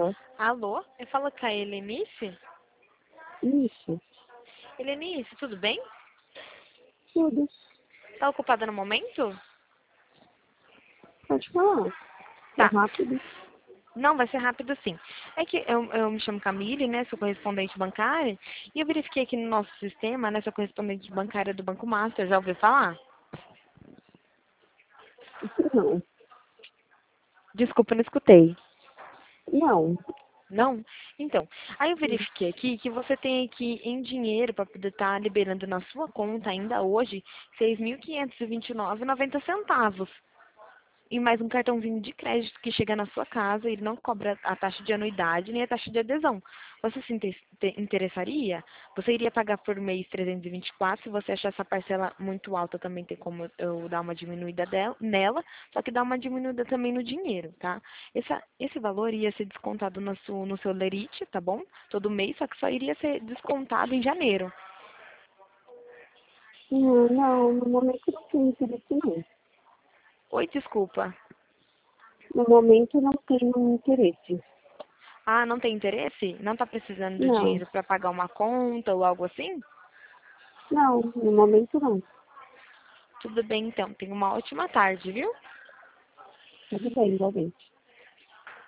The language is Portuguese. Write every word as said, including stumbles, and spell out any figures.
Alô? Alô, eu falo com a Helenice? Isso, Helenice, tudo bem? tudo. Tá ocupada no momento? Pode falar. É Tá. rápido? Não, vai ser rápido sim. É que eu, eu me chamo Camille, né, sou correspondente bancária, e eu verifiquei aqui no nosso sistema, né, sou correspondente bancária do Banco Master, já ouviu falar? Não. Desculpa, não escutei. Não. Não? Então, aí eu verifiquei aqui que você tem aqui em dinheiro para poder estar liberando na sua conta ainda hoje seis mil quinhentos e vinte e nove reais e noventa centavos. E mais um cartãozinho de crédito que chega na sua casa, ele não cobra a taxa de anuidade nem a taxa de adesão. Você se inte- te- interessaria? Você iria pagar por mês trezentos e vinte e quatro, se você achar essa parcela muito alta, também tem como eu dar uma diminuída dela, nela, só que dá uma diminuída também no dinheiro, tá? Essa, esse valor ia ser descontado no seu, no seu lerite, tá bom? Todo mês, só que só iria ser descontado em janeiro. Não, não, no momento não tenho interesse não. Oi, desculpa. No momento não tenho interesse. Ah, não tem interesse? Não está precisando do Não. dinheiro para pagar uma conta ou algo assim? Não, no momento não. Tudo bem, então. Tenha uma ótima tarde, viu? Tudo bem, igualmente.